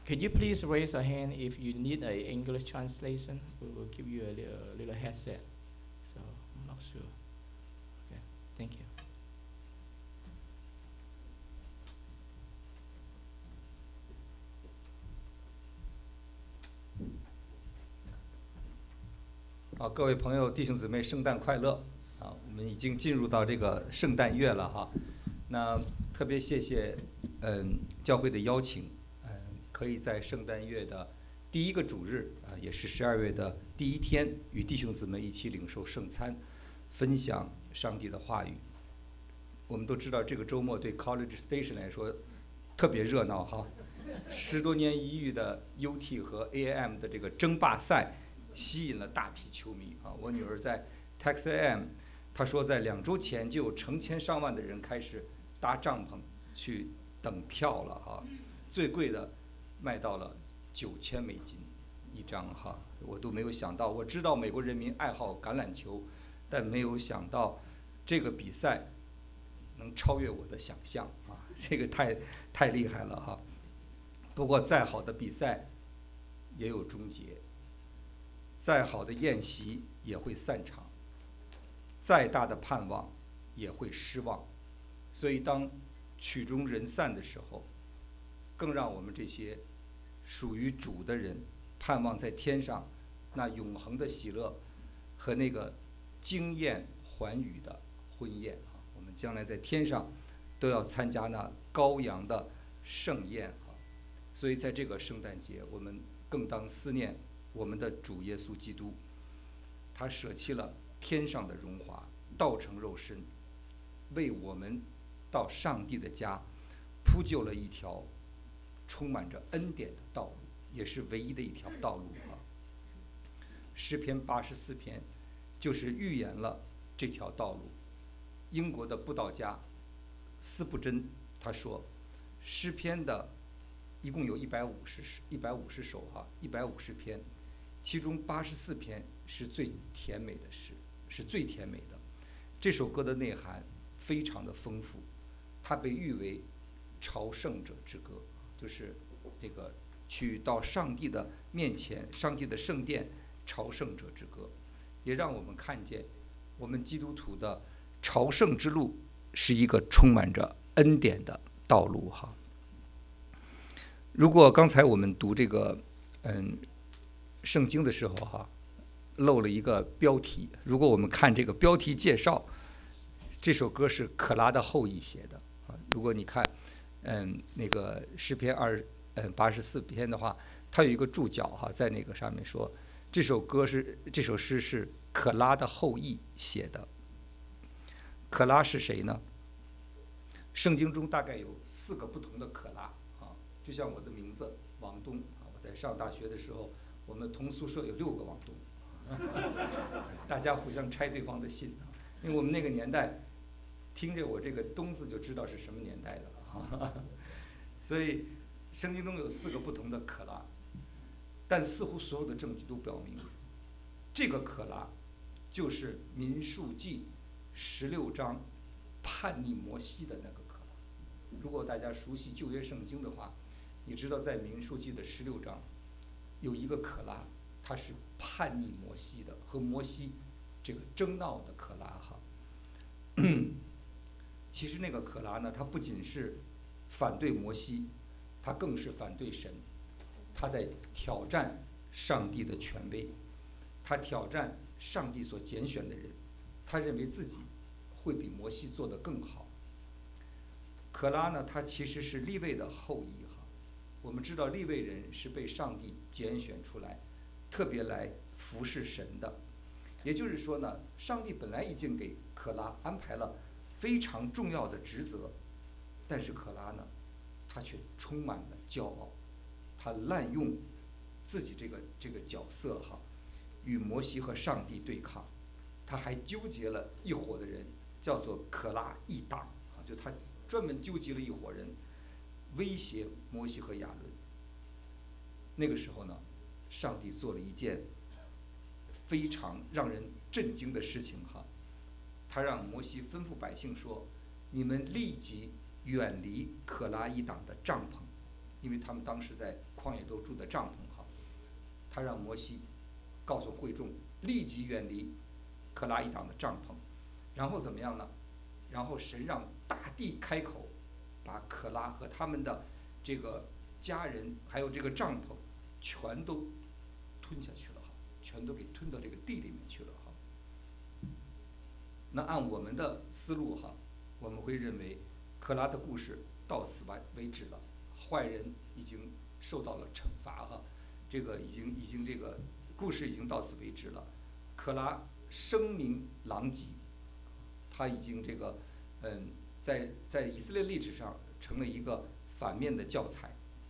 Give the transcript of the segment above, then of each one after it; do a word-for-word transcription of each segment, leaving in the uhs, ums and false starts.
Could you please raise a hand if you need a English translation? We will give you a little, little headset. So I'm not sure. Okay, thank you. 好，各位朋友、弟兄姊妹，圣诞快乐！啊，我们已经进入到这个圣诞月了哈。那特别谢谢，嗯，教会的邀请，嗯，可以在圣诞月的第一个主日啊，也是十二月的第一天，与弟兄姊妹一起领受圣餐，分享上帝的话语。我们都知道，这个周末对 College Station 来说特别热闹哈，十多年一遇的 U T 和 A I M 的这个争霸赛。吸引了大批球迷啊！我女儿在 Texas A and M， 她说在两周前就有成千上万的人开始搭帐篷去等票了哈，最贵的卖到了九千美金一张哈，我都没有想到。我知道美国人民爱好橄榄球，但没有想到这个比赛能超越我的想象啊！这个太太厉害了哈。不过再好的比赛也有终结。再好的宴席也会散场，再大的盼望也会失望，所以当曲终人散的时候，更让我们这些属于主的人盼望在天上那永恒的喜乐和那个惊艳寰宇的婚宴啊！我们将来在天上都要参加那羔羊的盛宴啊！所以在这个圣诞节，我们更当思念我们的主耶稣基督，他舍弃了天上的荣华，道成肉身，为我们到上帝的家铺就了一条充满着恩典的道路，也是唯一的一条道路啊。诗篇八十四篇就是预言了这条道路。英国的布道家斯布真他说，诗篇的一共有一百五十一百五十首哈，一百五十篇。其中八十四篇是最甜美的诗，是最甜美的。这首歌的内涵非常的丰富，它被誉为朝圣者之歌，就是这个去到上帝的面前，上帝的圣殿朝圣者之歌，也让我们看见我们基督徒的朝圣之路是一个充满着恩典的道路哈。如果刚才我们读这个嗯圣经的时候哈，漏了一个标题。如果我们看这个标题介绍，这首歌是可拉的后裔写的啊。如果你看，嗯，那个诗篇二嗯八十四篇的话，它有一个注脚哈，在那个上面说，这首歌是这首诗是可拉的后裔写的。可拉是谁呢？圣经中大概有四个不同的可拉啊，就像我的名字王东啊，我在上大学的时候。我们同宿舍有六个王东，大家互相拆对方的信，因为我们那个年代，听着我这个东字就知道是什么年代的了。所以，圣经中有四个不同的可拉，但似乎所有的证据都表明，这个可拉就是民数记十六章叛逆摩西的那个可拉。如果大家熟悉旧约圣经的话，你知道在民数记的十六章。有一个可拉，他是叛逆摩西的，和摩西这个争闹的可拉哈。其实那个可拉呢，他不仅是反对摩西，他更是反对神，他在挑战上帝的权威，他挑战上帝所拣选的人，他认为自己会比摩西做得更好。可拉呢，他其实是利未的后裔。我们知道利未人是被上帝拣选出来，特别来服侍神的。也就是说呢，上帝本来已经给可拉安排了非常重要的职责，但是可拉呢，他却充满了骄傲，他滥用自己这个这个角色哈，与摩西和上帝对抗。他还纠结了一伙的人，叫做可拉一党啊，就他专门纠集了一伙人。威胁摩西和亚伦。那个时候呢，上帝做了一件非常让人震惊的事情哈，他让摩西吩咐百姓说：“你们立即远离可拉一党的帐篷， 因为他们当时在旷野都住的帐篷哈，他让摩西告诉会众立即远离可拉一党的帐篷，然后怎么样呢？然后神让大地开口，把可拉和他们的这个家人还有这个帐篷全都吞下去了哈，全都给吞到这个地里面去了哈。那按我们的思路哈，我们会认为可拉的故事到此完为止了，坏人已经受到了惩罚哈，这个已经已经这个故事已经到此为止了。可拉声名狼藉，他已经这个嗯，在在以色列历史上成了一个反面的教材。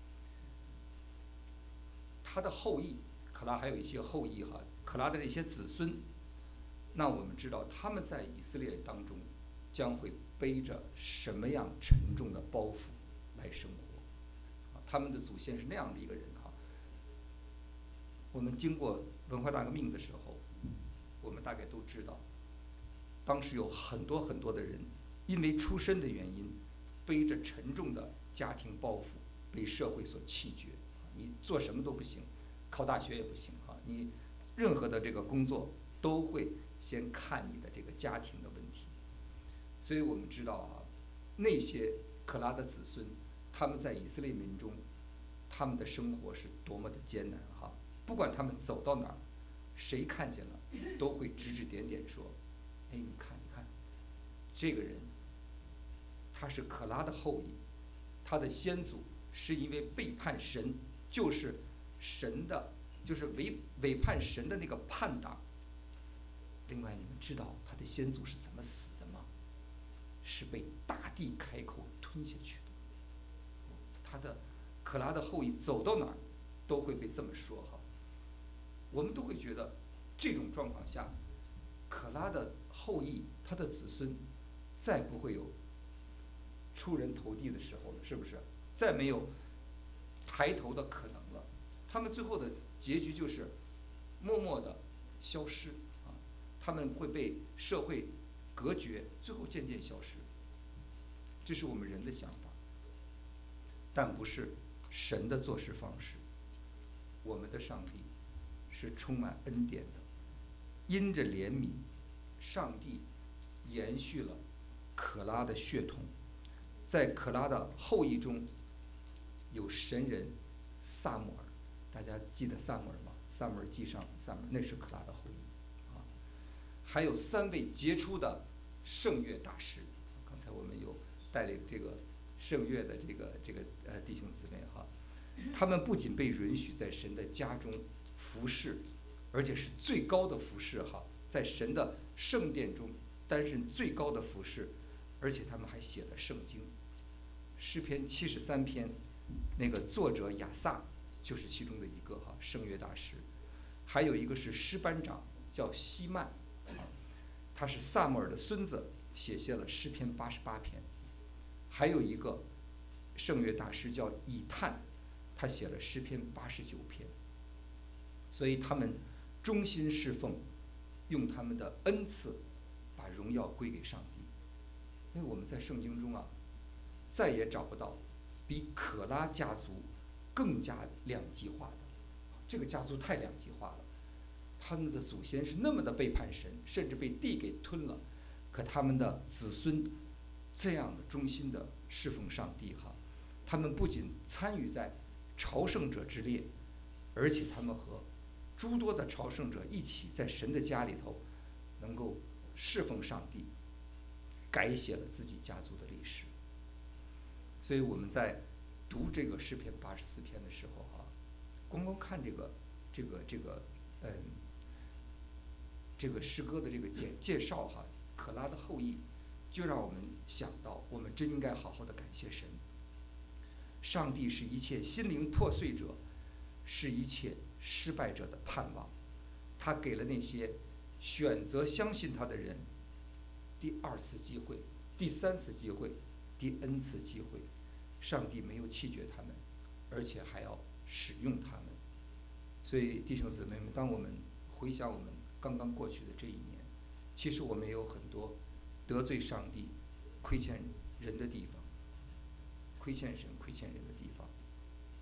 他的后裔，可拉还有一些后裔哈，可拉的这些子孙，那我们知道他们在以色列当中将会背着什么样沉重的包袱来生活，他们的祖先是那样的一个人哈。我们经过文化大革命的时候，我们大概都知道，当时有很多很多的人因为出身的原因，背着沉重的家庭包袱被社会所弃绝，你做什么都不行，考大学也不行啊，你任何的这个工作都会先看你的这个家庭的问题。所以我们知道啊，那些可拉的子孙，他们在以色列民中，他们的生活是多么的艰难哈！不管他们走到哪儿，谁看见了都会指指点点说：“哎，你看，你看，这个人，他是可拉的后裔，他的先祖是因为背叛神，就是神的，就是违违叛神的那个叛党。另外，你们知道他的先祖是怎么死的吗？是被大地开口吞下去的。他的可拉的后裔走到哪儿，都会被这么说哈。我们都会觉得，这种状况下，可拉的后裔，他的子孙，再不会有出人头地的时候了，是不是？再没有抬头的可能了。他们最后的结局就是默默的消失啊，他们会被社会隔绝，最后渐渐消失。这是我们人的想法，但不是神的做事方式。我们的上帝是充满恩典的，因着怜悯，上帝延续了可拉的血统，在可拉的后裔中有神人撒母耳，大家记得撒母耳吗？撒母耳记上，撒母耳那是可拉的后裔啊。还有三位杰出的圣乐大师，刚才我们有带领这个圣乐的这个这个呃弟兄姊妹哈，他们不仅被允许在神的家中服侍，而且是最高的服侍哈，在神的圣殿中担任最高的服侍，而且他们还写了圣经，诗篇七十三篇，那个作者亚萨就是其中的一个哈，圣乐大师。还有一个是诗班长叫希曼，他是撒母耳的孙子，写下了诗篇八十八篇。还有一个圣乐大师叫以探，他写了诗篇八十九篇。所以他们忠心侍奉，用他们的恩赐把荣耀归给上帝。因为我们在圣经中啊，再也找不到比可拉家族更加两极化的，这个家族太两极化了。他们的祖先是那么的背叛神，甚至被地给吞了，可他们的子孙这样的忠心的侍奉上帝哈，他们不仅参与在朝圣者之列，而且他们和诸多的朝圣者一起在神的家里头，能够侍奉上帝，改写了自己家族的历史。所以我们在读这个诗篇八十四篇的时候哈，光光看这个这个这个嗯这个诗歌的这个介介绍哈，可拉的后裔，就让我们想到，我们真应该好好的感谢神。上帝是一切心灵破碎者，是一切失败者的盼望。他给了那些选择相信他的人第二次机会、第三次机会、第 N 次机会。上帝没有弃绝他们，而且还要使用他们。所以弟兄姊妹们，当我们回想我们刚刚过去的这一年，其实我们也有很多得罪上帝、亏欠人的地方，亏欠神、亏欠人的地方。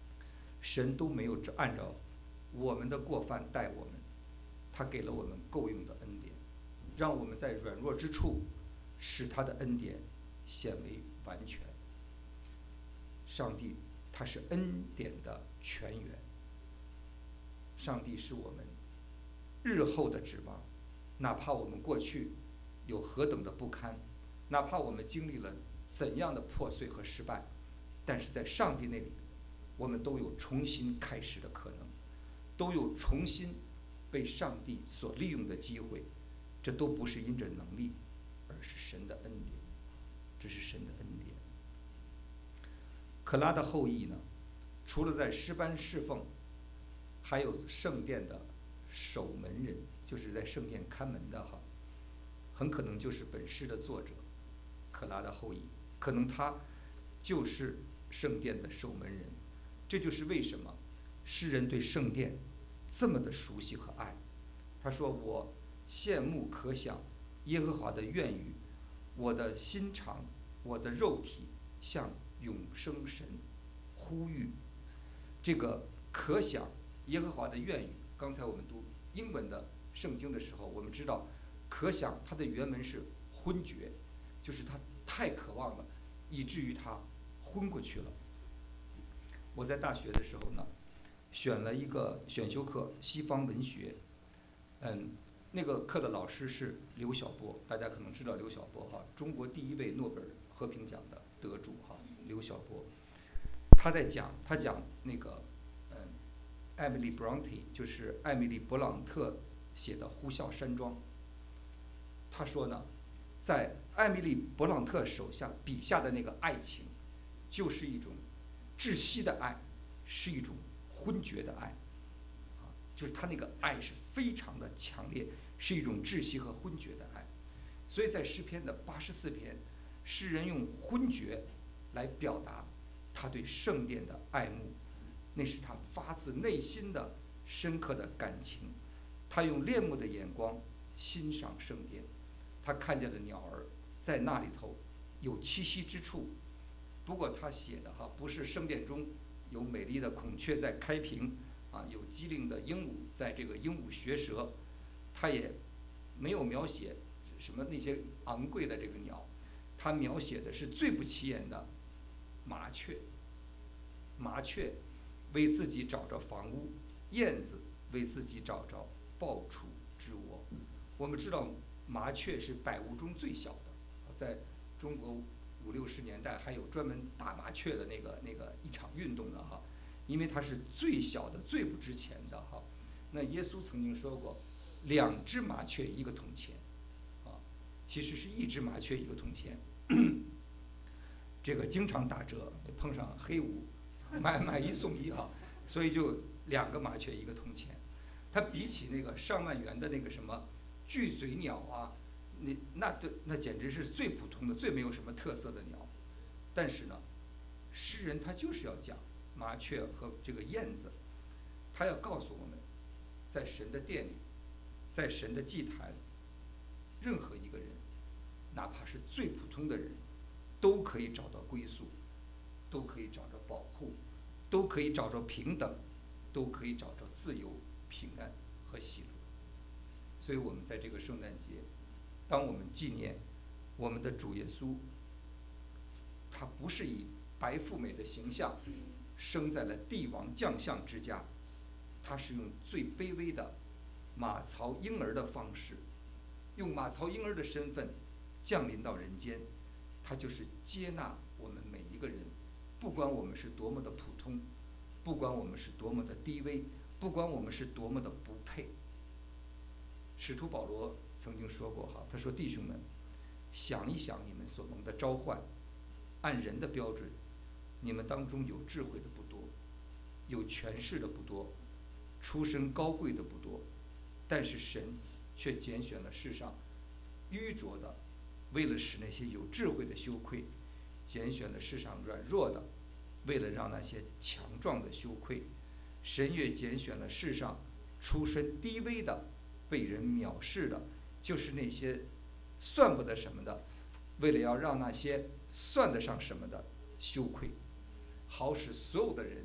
神都没有按照我们的过犯待我们，他给了我们够用的恩典，让我们在软弱之处使他的恩典显为完全。上帝他是恩典的泉源，上帝是我们日后的指望。哪怕我们过去有何等的不堪，哪怕我们经历了怎样的破碎和失败，但是在上帝那里，我们都有重新开始的可能，都有重新被上帝所利用的机会。这都不是因着能力，而是神的恩典，这是神的恩典。可拉的后裔呢，除了在诗班侍奉，还有圣殿的守门人，就是在圣殿看门的哈，很可能就是本诗的作者可拉的后裔，可能他就是圣殿的守门人。这就是为什么诗人对圣殿这么的熟悉和爱。他说：“我羡慕可想耶和华的愿语，我的心肠，我的肉体向永生神呼吁。”这个可想耶和华的愿语，刚才我们读英文的圣经的时候，我们知道可想它的原文是昏厥，就是他太渴望了，以至于他昏过去了。我在大学的时候呢，选了一个选修课西方文学，嗯，那个课的老师是刘晓波，大家可能知道刘晓波哈，中国第一位诺贝尔和平奖的得主哈，刘晓波。他在讲，他讲那个，嗯，艾米丽·布朗特，就是艾米丽·勃朗特写的《呼啸山庄》。他说呢，在艾米丽·勃朗特手下笔下的那个爱情，就是一种窒息的爱，是一种昏厥的爱，啊，就是他那个爱是非常的强烈，是一种窒息和昏厥的爱。所以在诗篇的八十四篇，诗人用昏厥来表达他对圣殿的爱慕，那是他发自内心的深刻的感情。他用恋慕的眼光欣赏圣殿，他看见了鸟儿在那里头有栖息之处。不过他写的哈，不是圣殿中有美丽的孔雀在开屏啊，有机灵的鹦鹉在这个鹦鹉学舌，他也没有描写什么那些昂贵的这个鸟，他描写的是最不起眼的麻雀。麻雀为自己找着房屋，燕子为自己找着抱雏之窝。我们知道麻雀是百物中最小的，在中国五六十年代还有专门打麻雀的那个那个一场运动的哈，因为它是最小的、最不值钱的哈。那耶稣曾经说过，两只麻雀一个铜钱，啊，其实是一只麻雀一个铜钱。这个经常打折，碰上黑五，买买一送一哈，所以就两个麻雀一个铜钱。它比起那个上万元的那个什么巨嘴鸟啊，那那这那简直是最普通的、最没有什么特色的鸟。但是呢，诗人他就是要讲麻雀和这个燕子，他要告诉我们，在神的殿里，在神的祭坛，任何一个人，哪怕是最普通的人，都可以找到归宿，都可以找着保护，都可以找着平等，都可以找着自由、平安和喜乐。所以我们在这个圣诞节，当我们纪念我们的主耶稣，他不是以白富美的形象生在了帝王将相之家，他是用最卑微的马槽婴儿的方式，用马槽婴儿的身份降临到人间。他就是接纳我们每一个人，不管我们是多么的普通，不管我们是多么的低微，不管我们是多么的不配。使徒保罗曾经说过哈，他说：“弟兄们，想一想你们所蒙的召唤，按人的标准，你们当中有智慧的不多，有权势的不多，出身高贵的不多，但是神却拣选了世上愚拙的，为了使那些有智慧的羞愧；拣选了世上软弱的，为了让那些强壮的羞愧。神也拣选了世上出身低微的，被人藐视的，就是那些算不得什么的，为了要让那些算得上什么的羞愧，好使所有的人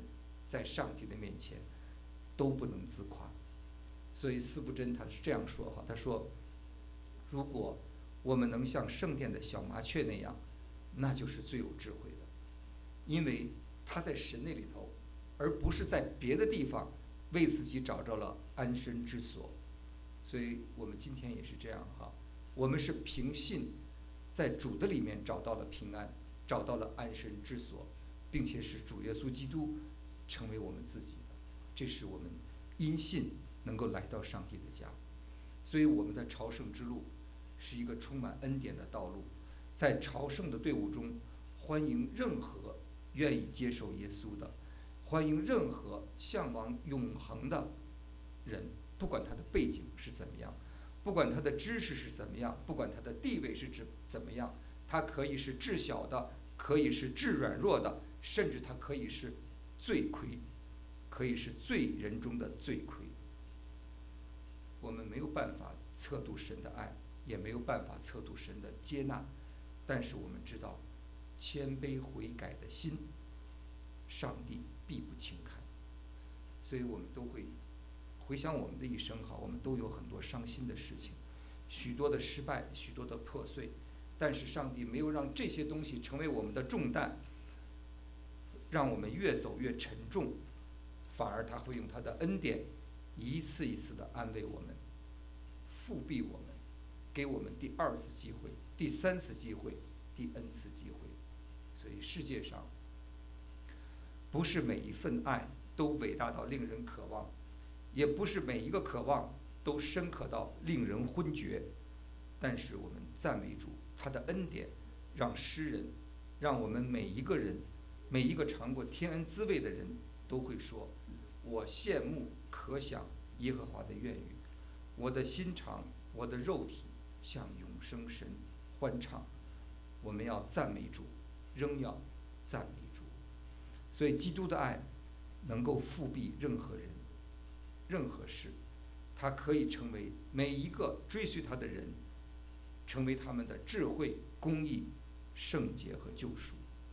在上帝的面前都不能自夸。所以司布真他是这样说哈，他说，如果我们能像圣殿的小麻雀那样，那就是最有智慧的，因为他在神那里头，而不是在别的地方为自己找着了安身之所。所以我们今天也是这样哈，我们是凭信在主的里面找到了平安，找到了安身之所，并且使主耶稣基督成为我们自己的，这是我们因信能够来到上帝的家。所以我们的朝圣之路是一个充满恩典的道路，在朝圣的队伍中，欢迎任何愿意接受耶稣的，欢迎任何向往永恒的人，不管他的背景是怎么样，不管他的知识是怎么样，不管他的地位是怎么样，他可以是至小的，可以是至软弱的，甚至他可以是罪魁，可以是罪人中的罪魁。我们没有办法测度神的爱，也没有办法测度神的接纳，但是我们知道，谦卑悔改的心，上帝必不轻看。所以我们都会回想我们的一生哈，我们都有很多伤心的事情，许多的失败，许多的破碎，但是上帝没有让这些东西成为我们的重担，让我们越走越沉重，反而他会用他的恩典一次一次的安慰我们，复庇我们，给我们第二次机会，第三次机会，第 N 次机会。所以世界上不是每一份爱都伟大到令人渴望，也不是每一个渴望都深刻到令人昏厥，但是我们赞美主，他的恩典让诗人，让我们每一个人，每一个尝过天恩滋味的人都会说，我羡慕可想耶和华的愿语，我的心肠，我的肉体向永生神欢唱。我们要赞美主，仍要赞美主。所以基督的爱能够复庇任何人，任何事，他可以成为每一个追随他的人，成为他们的智慧、公义、圣洁和救赎。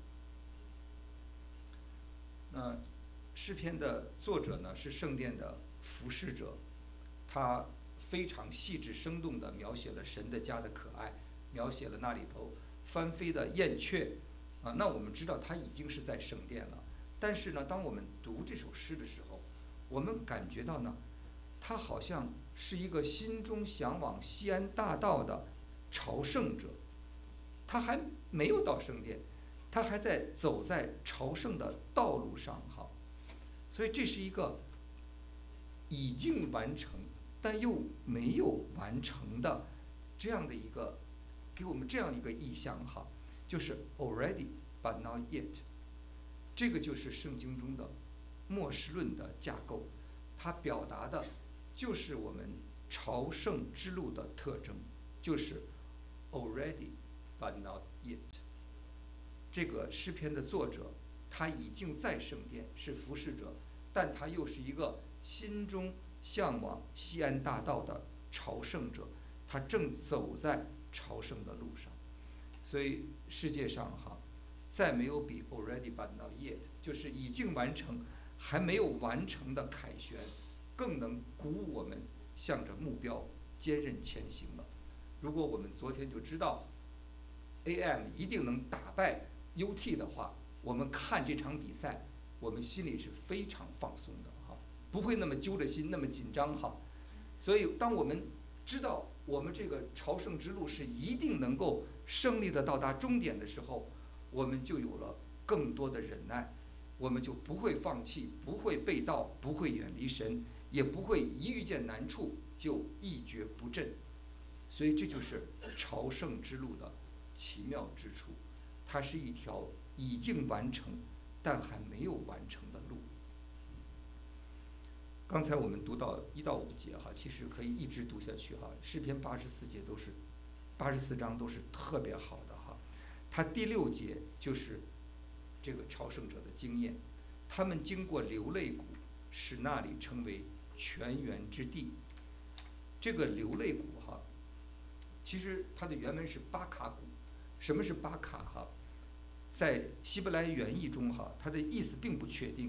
那诗篇的作者呢，是圣殿的服侍者，他非常细致生动地描写了神的家的可爱，描写了那里头翻飞的燕雀啊。那我们知道他已经是在圣殿了，但是呢，当我们读这首诗的时候，我们感觉到呢，他好像是一个心中向往西安大道的朝圣者，他还没有到圣殿，他还在走在朝圣的道路上哈。所以这是一个已经完成但又没有完成的这样的一个，给我们这样一个意象哈，就是 already but not yet。 这个就是圣经中的末世论的架构，它表达的就是我们朝圣之路的特征，就是 already but not yet。 这个诗篇的作者他已经在圣殿是服侍者，但他又是一个心中向往西安大道的朝圣者，他正走在朝圣的路上。所以世界上哈，再没有比 already but not yet， 就是已经完成还没有完成的凯旋，更能鼓舞我们向着目标坚韧前行了。如果我们昨天就知道 A M 一定能打败 U T 的话，我们看这场比赛，我们心里是非常放松的哈，不会那么揪着心，那么紧张哈。所以，当我们知道我们这个朝圣之路是一定能够胜利的到达终点的时候，我们就有了更多的忍耐，我们就不会放弃，不会背道，不会远离神，也不会一遇见难处就一蹶不振。所以，这就是朝圣之路的奇妙之处，它是一条已经完成但还没有完成的路。刚才我们读到一到五节哈，其实可以一直读下去哈。诗篇八十四节都是，八十四章都是特别好的哈。它第六节就是这个朝圣者的经验，他们经过流泪谷，使那里成为泉源之地。这个流泪谷哈，其实它的原文是巴卡谷。什么是巴卡哈？在希伯来原意中哈，它的意思并不确定，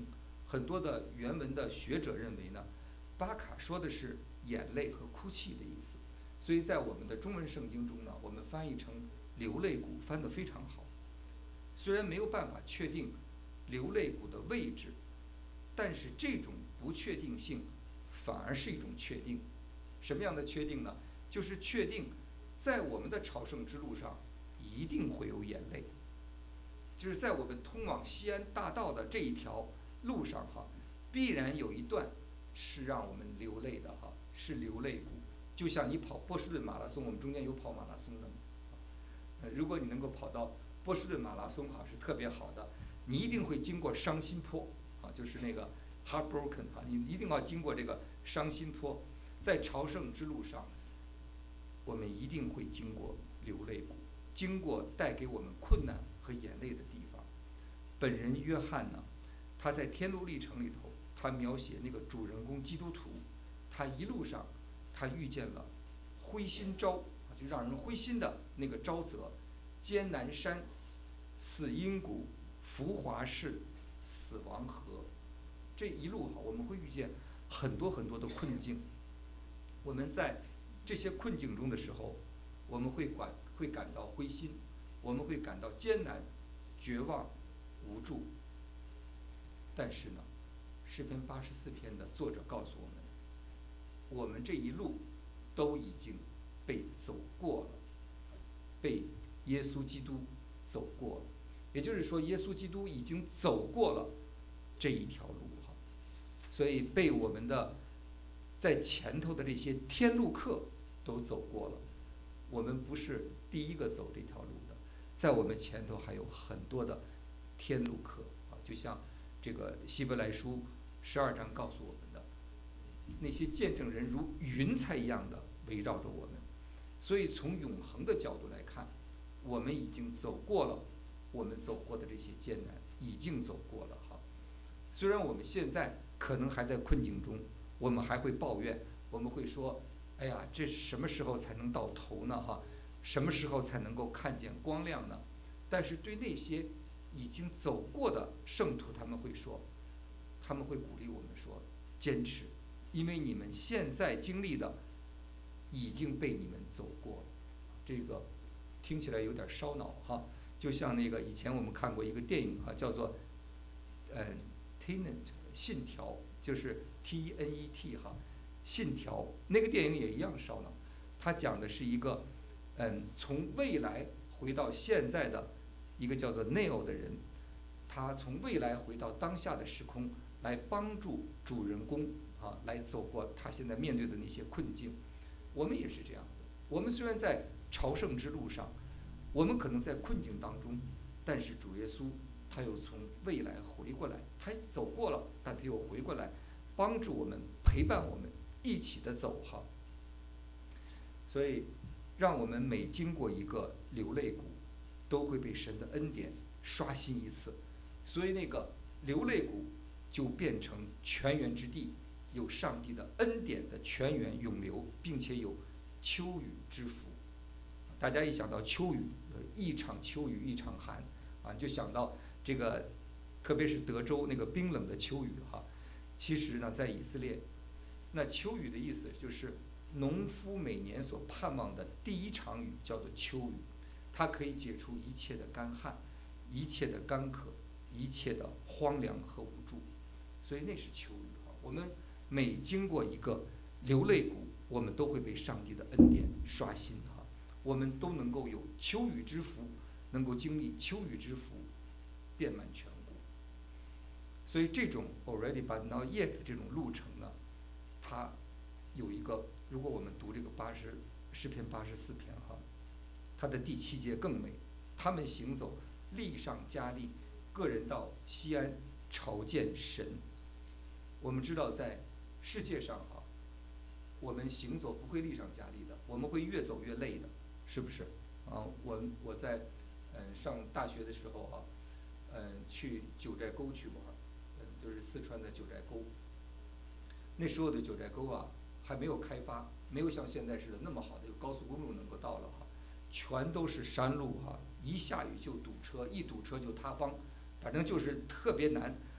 很多的原文的学者认为呢，巴卡说的是眼泪和哭泣的意思，所以在我们的中文圣经中呢，我们翻译成流泪谷，翻得非常好。虽然没有办法确定流泪谷的位置，但是这种不确定性反而是一种确定。什么样的确定呢？就是确定在我们的朝圣之路上一定会有眼泪，就是在我们通往西安大道的这一条路上哈，必然有一段是让我们流泪的哈，是流泪谷。就像你跑波士顿马拉松，我们中间有跑马拉松的嘛，呃，如果你能够跑到波士顿马拉松哈，是特别好的，你一定会经过伤心坡啊，就是那个 heartbroken 哈，你一定要经过这个伤心坡，在朝圣之路上，我们一定会经过流泪谷，经过带给我们困难和眼泪的地方。本人约翰呢，他在《天路历程》里头，他描写那个主人公基督徒，他一路上他遇见了灰心沼，就让人灰心的那个沼泽，艰难山、死荫谷、浮华市、死亡河，这一路哈，我们会遇见很多很多的困境。我们在这些困境中的时候，我们会感会感到灰心，我们会感到艰难、绝望、无助。但是呢，诗篇八十四篇的作者告诉我们，我们这一路都已经被走过了，被耶稣基督走过了。也就是说，耶稣基督已经走过了这一条路哈，所以被我们的在前头的这些天路客都走过了。我们不是第一个走这条路的，在我们前头还有很多的天路客啊，就像这个希伯来书十二章告诉我们的，那些见证人如云彩一样的围绕着我们。所以从永恒的角度来看，我们已经走过了我们走过的这些艰难，已经走过了哈。虽然我们现在可能还在困境中，我们还会抱怨，我们会说，哎呀，这什么时候才能到头呢哈？什么时候才能够看见光亮呢？但是对那些已经走过的圣徒，他们会说，他们会鼓励我们说，坚持，因为你们现在经历的已经被你们走过了。这个听起来有点烧脑哈，就像那个以前我们看过一个电影哈，叫做呃 Tenet 信条，就是 T N E T 哈，信条。那个电影也一样烧脑，它讲的是一个嗯从未来回到现在的一个叫做 Neo 的人，他从未来回到当下的时空，来帮助主人公啊来走过他现在面对的那些困境。我们也是这样子，我们虽然在朝圣之路上，我们可能在困境当中，但是主耶稣他又从未来回过来，他走过了，但他又回过来，帮助我们，陪伴我们，一起的走哈。所以，让我们每经过一个流泪谷，都会被神的恩典刷新一次。所以那个流泪谷就变成泉源之地，有上帝的恩典的泉源涌流，并且有秋雨之福。大家一想到秋雨，一场秋雨一场寒啊，就想到这个，特别是德州那个冰冷的秋雨哈。其实呢，在以色列，那秋雨的意思就是农夫每年所盼望的第一场雨，叫做秋雨，它可以解除一切的干旱，一切的干渴，一切的荒凉和无助，所以那是秋雨哈。我们每经过一个流泪谷，我们都会被上帝的恩典刷新哈，我们都能够有秋雨之福，能够经历秋雨之福，遍满全国。所以这种 already but not yet 这种路程呢，它有一个，如果我们读这个八十诗篇八十四篇哈，它的第七节更美，他们行走力上加力，个人到西安朝见神。我们知道在世界上哈，我们行走不会力上加力的，我们会越走越累的，是不是？啊，我我在嗯上大学的时候哈，嗯去九寨沟去玩，嗯就是四川的九寨沟。那时候的九寨沟啊还没有开发，没有像现在似的那么好的一个高速公路能够到了哈，全都是山路哈，一下雨就堵车，一堵车就塌方，反正就是特别难。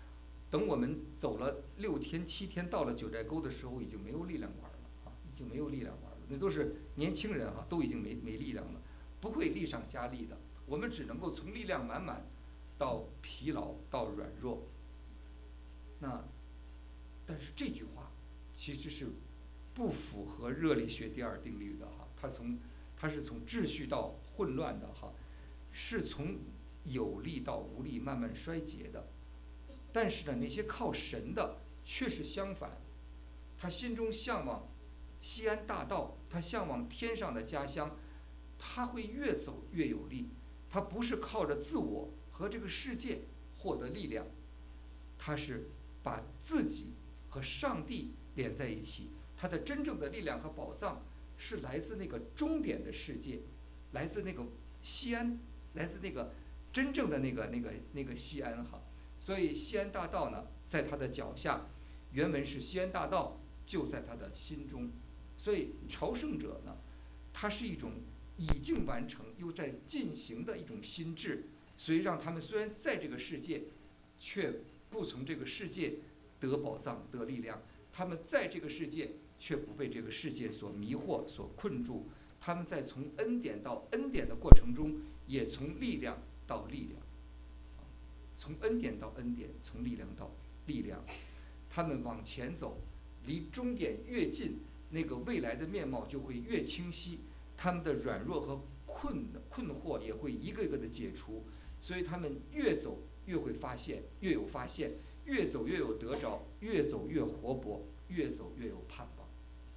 等我们走了六天七天，到了九寨沟的时候，已经没有力量玩了啊，已经没有力量玩了。那都是年轻人哈、啊，都已经没没力量了，不会力上加力的。我们只能够从力量满满到疲劳到软弱。那但是这句话其实是不符合热力学第二定律的哈，它从它是从秩序到混乱的哈，是从有力到无力慢慢衰竭的。但是呢，那些靠神的却是相反，他心中向往西安大道，他向往天上的家乡，他会越走越有力。他不是靠着自我和这个世界获得力量，他是把自己和上帝连在一起。他的真正的力量和宝藏是来自那个终点的世界，来自那个西安，来自那个真正的那个那个那个西安哈。所以西安大道呢，在他的脚下，原文是西安大道就在他的心中。所以朝圣者呢，它是一种已经完成又在进行的一种心智，所以让他们虽然在这个世界，却不从这个世界得宝藏得力量。他们在这个世界，却不被这个世界所迷惑所困住。他们在从恩典到恩典的过程中，也从力量到力量。从恩典到恩典，从力量到力量，他们往前走，离终点越近，那个未来的面貌就会越清晰。他们的软弱和困困惑也会一个一个的解除，所以他们越走越会发现，越有发现，越走越有得着，越走越活泼，越走越有盼望。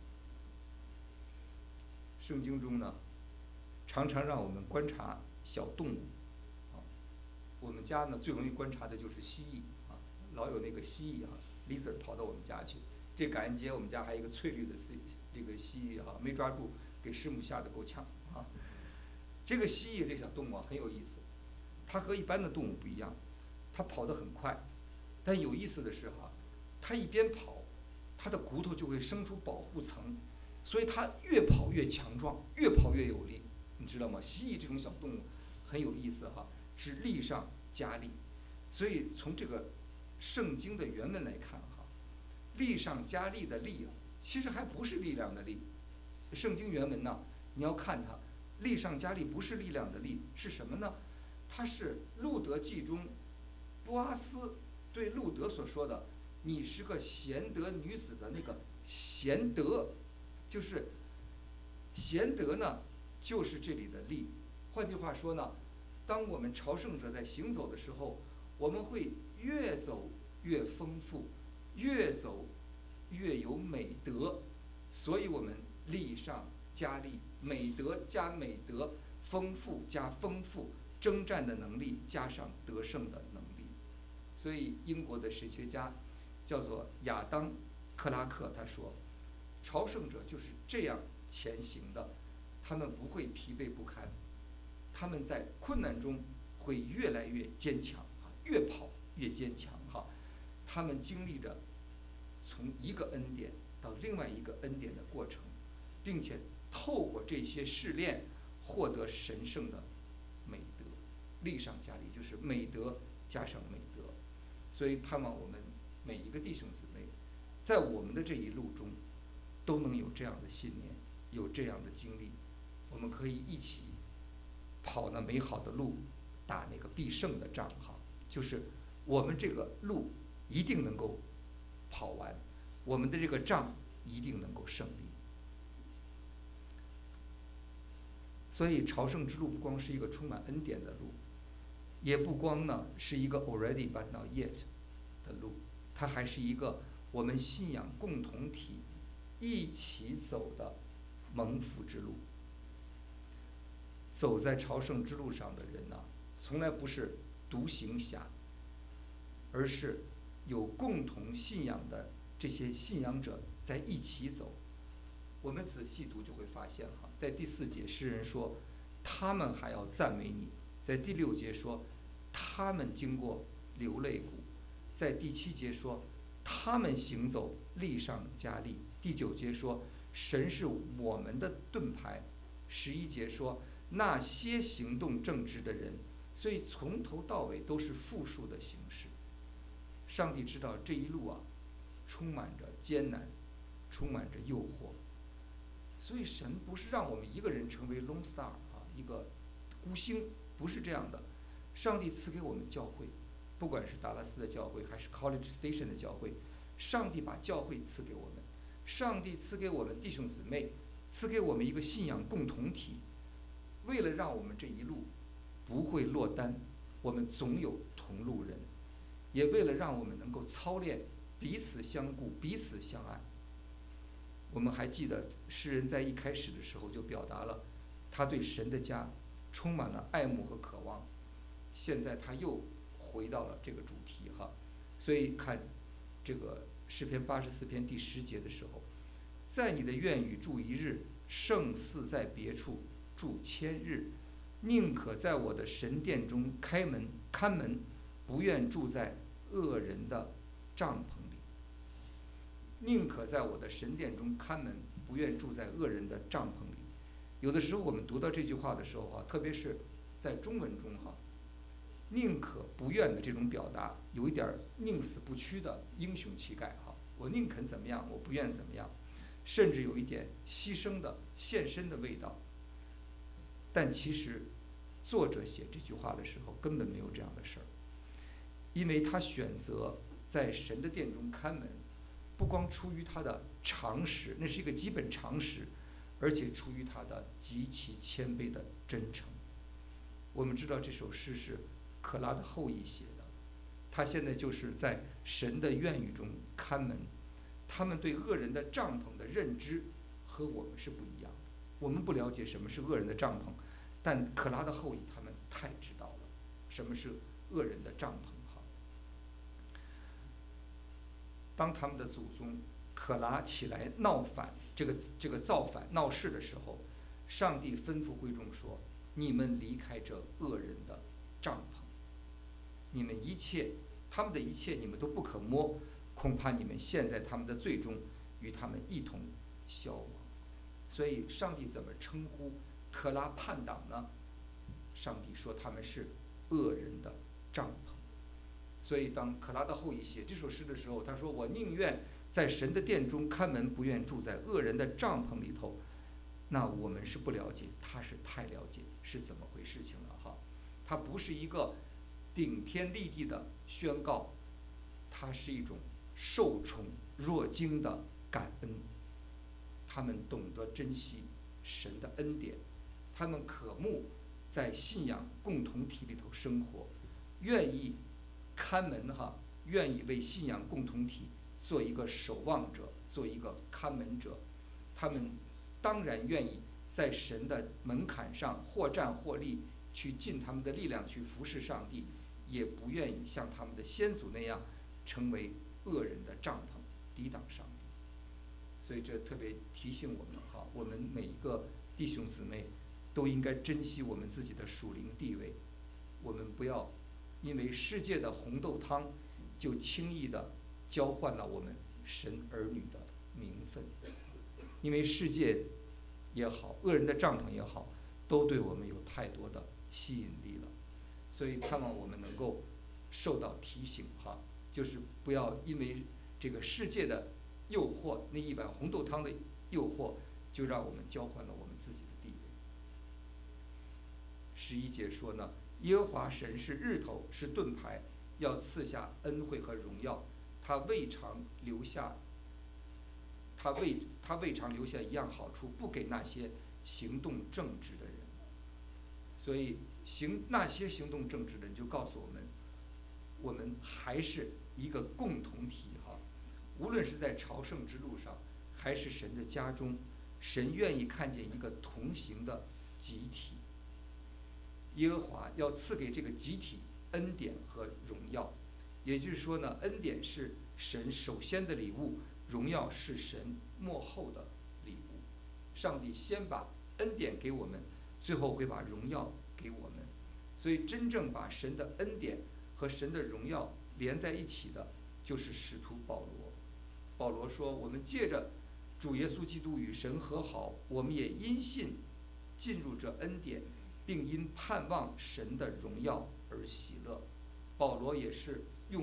圣经中呢，常常让我们观察小动物。我们家呢最容易观察的就是蜥蜴啊，老有那个蜥蜴啊 ，lizard 跑到我们家去。这感恩节我们家还有一个翠绿的蜥这个蜥蜴哈、啊，没抓住，给师母吓得够呛啊。这个蜥蜴这小动物啊很有意思，它和一般的动物不一样，它跑得很快，但有意思的是哈、啊，它一边跑，它的骨头就会生出保护层，所以它越跑越强壮，越跑越有力，你知道吗？蜥蜴这种小动物很有意思哈、啊。是力上加力，所以从这个圣经的原文来看哈，力上加力的力啊，其实还不是力量的力。圣经原文呢，你要看它，力上加力不是力量的力，是什么呢？它是路德记中，波阿斯对路德所说的：“你是个贤德女子的那个贤德，就是贤德呢，就是这里的力。换句话说呢。”当我们朝圣者在行走的时候，我们会越走越丰富，越走越有美德，所以我们力上加力，美德加美德，丰富加丰富，征战的能力加上得胜的能力。所以英国的神学家叫做亚当·克拉克，他说，朝圣者就是这样前行的，他们不会疲惫不堪。他们在困难中会越来越坚强，越跑越坚强哈。他们经历着从一个恩典到另外一个恩典的过程，并且透过这些试炼获得神圣的美德，力上加力就是美德加上美德。所以盼望我们每一个弟兄姊妹，在我们的这一路中，都能有这样的信念，有这样的经历，我们可以一起。跑那美好的路，打那个必胜的仗哈，就是我们这个路一定能够跑完，我们的这个仗一定能够胜利。所以朝圣之路不光是一个充满恩典的路，也不光呢是一个 already but not yet 的路，它还是一个我们信仰共同体一起走的蒙福之路。走在朝圣之路上的人呢、啊，从来不是独行侠，而是有共同信仰的这些信仰者在一起走。我们仔细读就会发现哈，在第四节诗人说，他们还要赞美你；在第六节说，他们经过流泪谷；在第七节说，他们行走力上加力；第九节说，神是我们的盾牌；十一节说。那些行动正直的人，所以从头到尾都是复数的形式。 上帝知道这一路啊，充满着艰难，充满着诱惑，所以神不是让我们一个人成为 lone star 啊，一个孤星，不是这样的。上帝赐给我们教会，不管是达拉斯的教会还是 College Station 的教会，上帝把教会赐给我们，上帝赐给我们弟兄姊妹，赐给我们一个信仰共同体，为了让我们这一路不会落单，我们总有同路人，也为了让我们能够操练彼此相顾，彼此相爱。我们还记得诗人在一开始的时候就表达了他对神的家充满了爱慕和渴望，现在他又回到了这个主题哈。所以看这个诗篇八十四篇第十节的时候，在你的院宇住一日，胜似在别处住千日，宁可在我的神殿中开门看门，不愿住在恶人的帐篷里。宁可在我的神殿中看门，不愿住在恶人的帐篷里。有的时候我们读到这句话的时候啊，特别是在中文中哈，宁可不愿的这种表达，有一点宁死不屈的英雄气概哈。我宁肯怎么样，我不愿怎么样，甚至有一点牺牲的献身的味道。但其实作者写这句话的时候根本没有这样的事儿，因为他选择在神的殿中看门，不光出于他的常识，那是一个基本常识，而且出于他的极其谦卑的真诚。我们知道这首诗是可拉的后裔写的，他现在就是在神的院宇中看门。他们对恶人的帐篷的认知和我们是不一样的，我们不了解什么是恶人的帐篷，但可拉的后裔他们太知道了什么是恶人的帐篷哈。当他们的祖宗可拉起来闹反，这个这个造反闹事的时候，上帝吩咐会众说：你们离开这恶人的帐篷，你们一切他们的一切你们都不可摸，恐怕你们陷在他们的罪中，与他们一同消亡。所以上帝怎么称呼可拉叛党呢？上帝说他们是恶人的帐篷。所以当可拉的后裔写这首诗的时候，他说：我宁愿在神的殿中看门，不愿住在恶人的帐篷里头。那我们是不了解，他是太了解是怎么回事情了哈。他不是一个顶天立地的宣告，它是一种受宠若惊的感恩。他们懂得珍惜神的恩典，他们渴慕在信仰共同体里头生活，愿意看门哈，愿意为信仰共同体做一个守望者，做一个看门者。他们当然愿意在神的门槛上或战或立，去尽他们的力量去服侍上帝，也不愿意像他们的先祖那样成为恶人的帐篷，抵挡上帝。所以这特别提醒我们哈，我们每一个弟兄姊妹都应该珍惜我们自己的属灵地位。我们不要因为世界的红豆汤就轻易的交换了我们神儿女的名分，因为世界也好，恶人的帐篷也好，都对我们有太多的吸引力了。所以盼望我们能够受到提醒哈，就是不要因为这个世界的诱惑，那一碗红豆汤的诱惑，就让我们交换了我们自己的地位。十一节说呢，耶和华神是日头，是盾牌，要赐下恩惠和荣耀。他未尝留下，他未他未尝留下一样好处，不给那些行动正直的人。所以行那些行动正直的人，就告诉我们，我们还是一个共同体哈。无论是在朝圣之路上，还是神的家中，神愿意看见一个同行的集体。耶和华要赐给这个集体恩典和荣耀，也就是说呢，恩典是神首先的礼物，荣耀是神末后的礼物。上帝先把恩典给我们，最后会把荣耀给我们。所以真正把神的恩典和神的荣耀连在一起的，就是使徒保罗。保罗说，我们借着主耶稣基督与神和好，我们也因信进入这恩典，并因盼望神的荣耀而喜乐。保罗也是用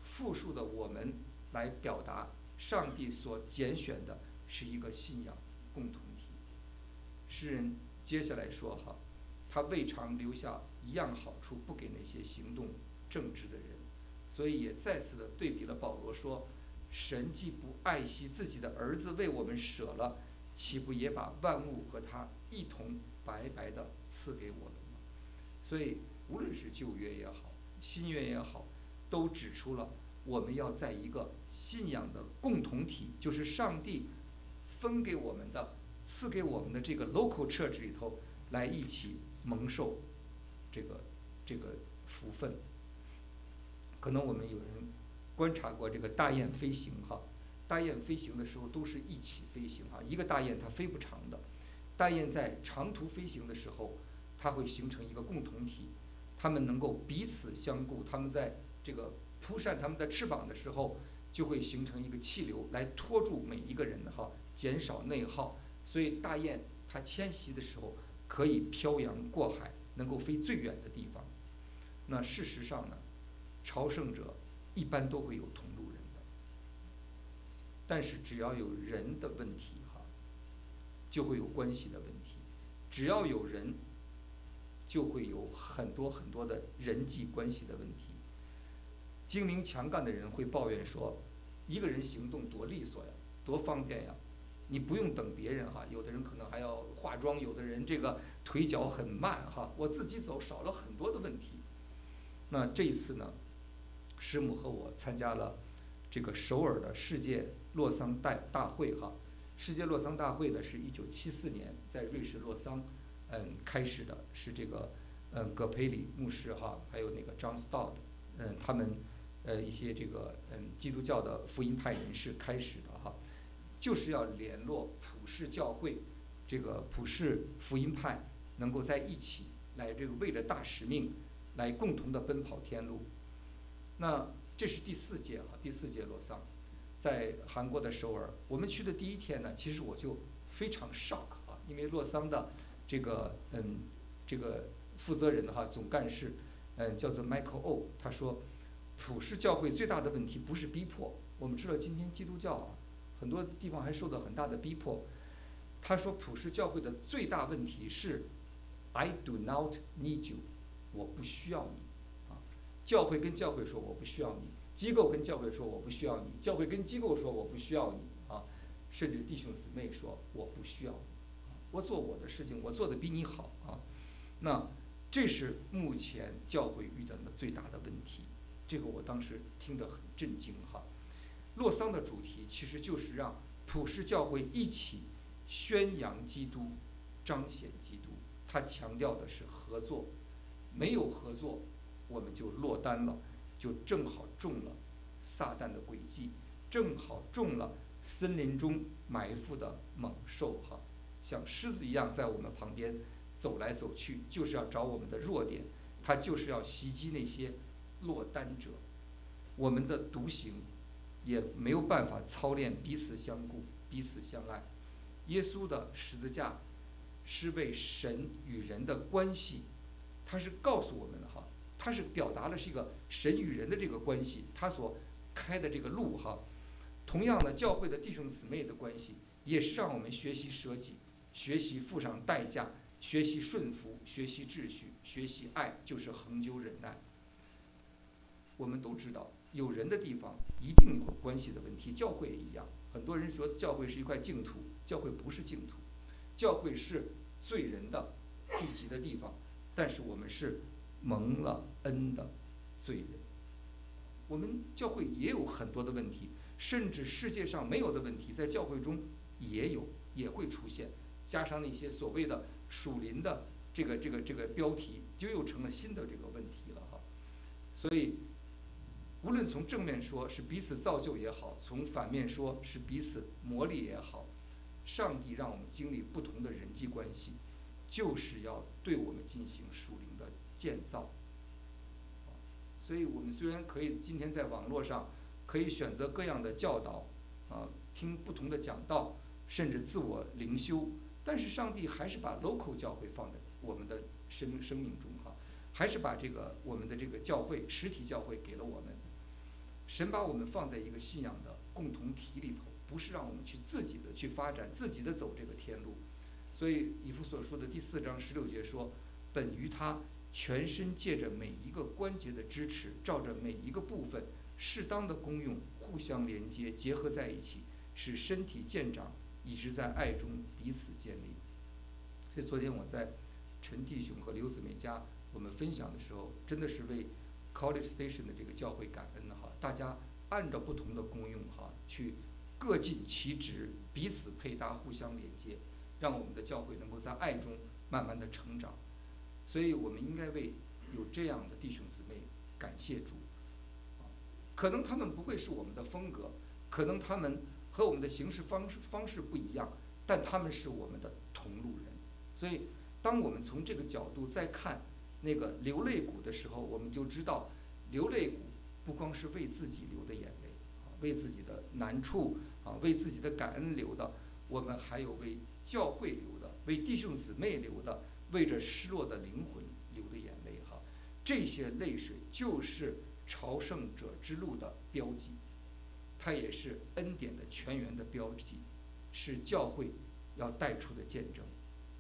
复数的我们来表达上帝所拣选的是一个信仰共同体。诗人接下来说哈，他未尝留下一样好处不给那些行动正直的人，所以也再次的对比了保罗说，神既不爱惜自己的儿子为我们舍了，岂不也把万物和他一同白白的赐给我们吗？所以无论是旧约也好，新约也好，都指出了我们要在一个信仰的共同体，就是上帝分给我们的、赐给我们的这个 local church 里头，来一起蒙受这个这个福分。可能我们有人观察过这个大雁飞行哈，大雁飞行的时候都是一起飞行哈，一个大雁它飞不长的，大雁在长途飞行的时候，它会形成一个共同体，它们能够彼此相顾，它们在这个扑扇它们的翅膀的时候，就会形成一个气流来拖住每一个人哈，减少内耗。所以大雁它迁徙的时候可以漂洋过海，能够飞最远的地方。那事实上呢，朝圣者一般都会有同路人的，但是只要有人的问题哈，就会有关系的问题；只要有人，就会有很多很多的人际关系的问题。精明强干的人会抱怨说，一个人行动多利索呀，多方便呀，你不用等别人哈。有的人可能还要化妆，有的人这个腿脚很慢哈，我自己走少了很多的问题。那这一次呢，师母和我参加了这个首尔的世界洛桑大大会哈。世界洛桑大会呢是一九七四年在瑞士洛桑嗯开始的，是这个嗯葛培里牧师哈，还有那个 John Stott 嗯他们呃一些这个嗯基督教的福音派人士开始的哈，就是要联络普世教会这个普世福音派能够在一起来这个为了大使命来共同的奔跑天路。那这是第四届哈，第四届洛桑，在韩国的首尔。我们去的第一天呢，其实我就非常 shock 啊，因为洛桑的这个嗯这个负责人哈，总干事嗯叫做 Michael O， 他说，普世教会最大的问题不是逼迫，我们知道今天基督教啊，很多地方还受到很大的逼迫。他说普世教会的最大问题是 I do not need you， 我不需要你。教会跟教会说我不需要你，机构跟教会说我不需要你，教会跟机构说我不需要你啊，甚至弟兄姊妹说我不需要你，我做我的事情，我做的比你好啊。那这是目前教会遇到的最大的问题，这个我当时听得很震惊哈。洛桑的主题其实就是让普世教会一起宣扬基督，彰显基督，他强调的是合作，没有合作我们就落单了，就正好中了撒旦的诡计，正好中了森林中埋伏的猛兽哈，像狮子一样在我们旁边走来走去，就是要找我们的弱点，它就是要袭击那些落单者。我们的独行也没有办法操练彼此相顾、彼此相爱。耶稣的十字架是为神与人的关系，它是告诉我们的哈。它是表达了是一个神与人的这个关系，他所开的这个路哈。同样的，教会的弟兄姊妹的关系，也是让我们学习舍己，学习付上代价，学习顺服，学习秩序，学习爱，就是恒久忍耐。我们都知道，有人的地方一定有关系的问题，教会也一样。很多人说教会是一块净土，教会不是净土，教会是罪人的聚集的地方，但是我们是蒙了恩的罪人。我们教会也有很多的问题，甚至世界上没有的问题，在教会中也有，也会出现。加上那些所谓的属灵的这个这个这个标题，就又成了新的这个问题了哈。所以，无论从正面说是彼此造就也好，从反面说是彼此磨砺也好，上帝让我们经历不同的人际关系，就是要对我们进行属灵的建造。所以我们虽然可以今天在网络上可以选择各样的教导啊，听不同的讲道，甚至自我灵修，但是上帝还是把 local 教会放在我们的生命生命中哈，还是把这个我们的这个教会实体教会给了我们。 神把我们放在一个信仰的共同体里头，不是让我们去自己的去发展，自己的走这个天路。所以以弗所书的第四章十六节说，本于他全身借着每一个关节的支持，照着每一个部分适当的功用互相连接，结合在一起，使身体健长，以致在爱中彼此建立。所以昨天我在陈弟兄和刘姊妹家我们分享的时候，真的是为 College Station 的这个教会感恩哈，大家按照不同的功用哈，去各尽其职，彼此配搭，互相连接，让我们的教会能够在爱中慢慢的成长。所以我们应该为有这样的弟兄姊妹感谢主。可能他们不会是我们的风格，可能他们和我们的行事方式方式不一样，但他们是我们的同路人。所以当我们从这个角度再看那个流泪谷的时候，我们就知道流泪谷不光是为自己流的眼泪，为自己的难处啊，为自己的感恩流的，我们还有为教会流的，为弟兄姊妹流的，为着失落的灵魂流的眼泪哈。这些泪水就是朝圣者之路的标记，它也是恩典的泉源的标记，是教会要带出的见证。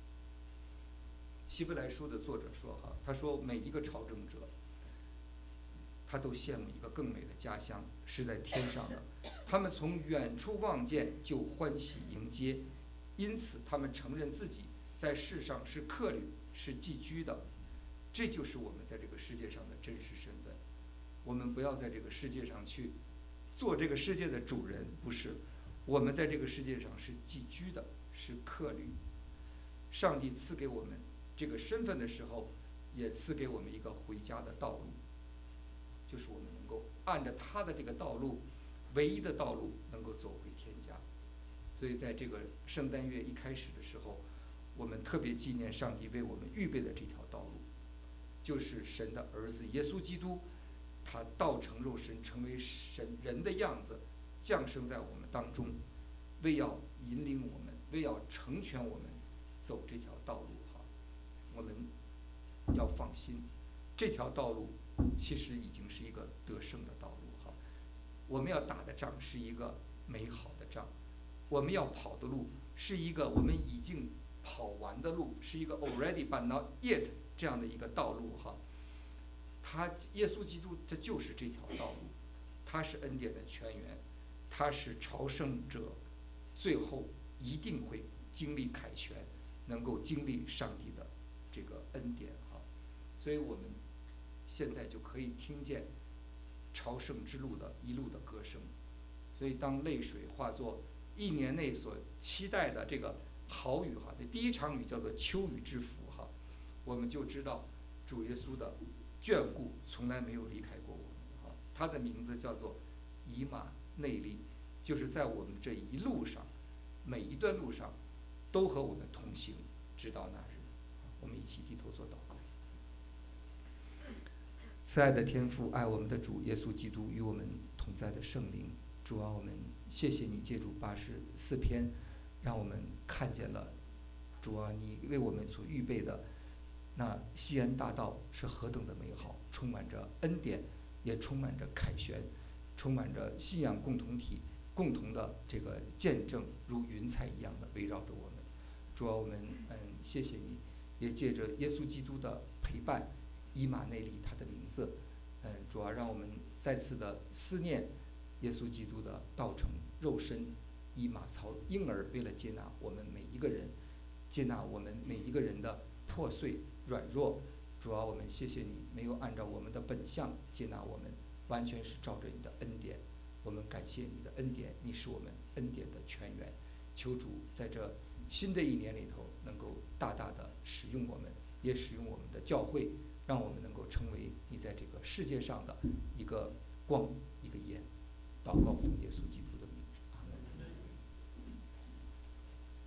希伯来书的作者说哈，他说每一个朝圣者，他都羡慕一个更美的家乡，是在天上的。他们从远处望见就欢喜迎接，因此他们承认自己在世上是客旅，是寄居的。这就是我们在这个世界上的真实身份。我们不要在这个世界上去做这个世界的主人，不是。我们在这个世界上是寄居的，是客旅。上帝赐给我们这个身份的时候，也赐给我们一个回家的道路，就是我们能够按着他的这个道路，唯一的道路，能够走回天家。所以在这个圣诞月一开始的时候，我们特别纪念上帝为我们预备的这条道路，就是神的儿子耶稣基督，他道成肉身，成为神人的样子，降生在我们当中，为要引领我们，为要成全我们走这条道路哈。我们要放心，这条道路其实已经是一个得胜的道路哈。我们要打的仗是一个美好的仗，我们要跑的路是一个我们已经跑完的路，是一个 already but not yet 这样的一个道路哈。他耶稣基督这就是这条道路，他是恩典的泉源，他是朝圣者最后一定会经历凯旋，能够经历上帝的这个恩典哈。所以我们现在就可以听见朝圣之路的一路的歌声。所以当泪水化作一年内所期待的这个好雨哈，这第一场雨叫做秋雨之福哈，我们就知道主耶稣的眷顾从来没有离开过我们哈。他的名字叫做以马内利，就是在我们这一路上，每一段路上都和我们同行，直到那日。我们一起低头做祷告。慈爱的天父，爱我们的主耶稣基督，与我们同在的圣灵，主啊，我们谢谢你借助八十四篇，让我们看见了主啊，你为我们所预备的那西安大道是何等的美好，充满着恩典，也充满着凯旋，充满着信仰共同体共同的这个见证，如云彩一样的围绕着我们。主啊，我们嗯谢谢你，也借着耶稣基督的陪伴，以马内利他的名字，嗯主啊，让我们再次的思念耶稣基督的道成肉身，以马槽婴儿，为了接纳我们每一个人，接纳我们每一个人的破碎软弱。主啊，我们谢谢你没有按照我们的本相接纳我们，完全是照着你的恩典。我们感谢你的恩典，你是我们恩典的泉源。求主在这新的一年里头，能够大大的使用我们，也使用我们的教会，让我们能够成为你在这个世界上的一个光，一个盐。祷告奉耶稣基督。